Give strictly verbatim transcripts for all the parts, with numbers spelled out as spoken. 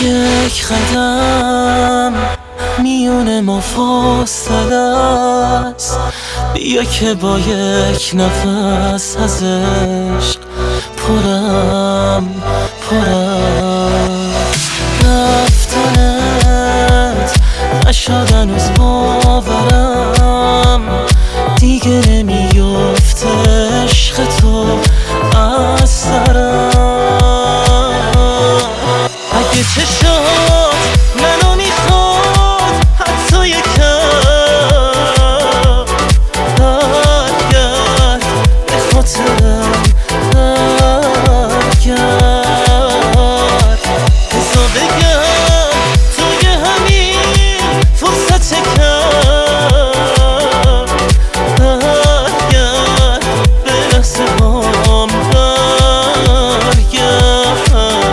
یک قدم میون ما فاصله است، بیا که با یک نفس از عشق پرم پرم. رفتنت نشد هنوز باورم، دیگه نمیفته عشق تو از سرم. اگه چشات منو میخواد حتی یکم برگرد به خاطرم، برگرد بذار بگم توی همین فرصت کم، برگرد به لحظه هام، برگرد.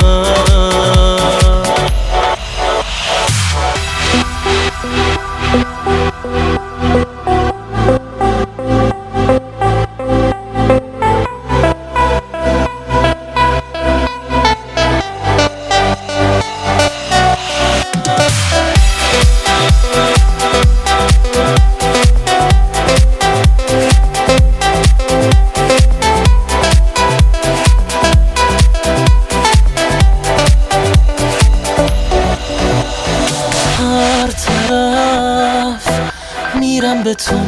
میرم به تو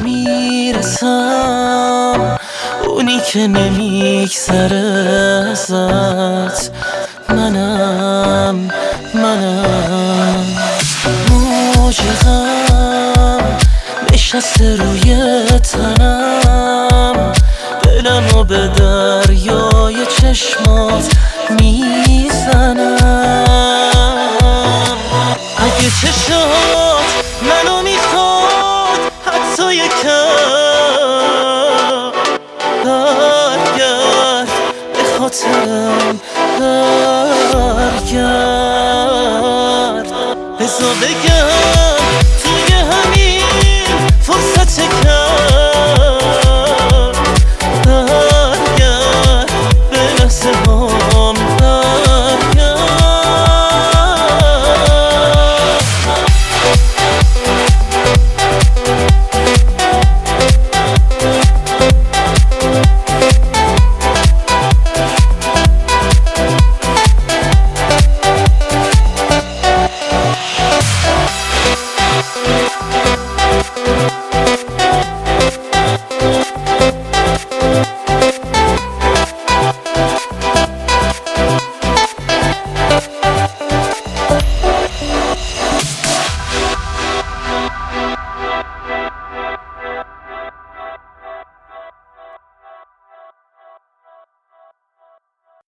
میرسم، اونی که نمیگذره ازت منم منم. موج غم نشسته روی تنم، دلمو به دریای چشمات میزنم. اگه چشات منو میخواد حتی یکم برگرد به خاطرم، برگرد بذار بگم توی همین فرصت کم.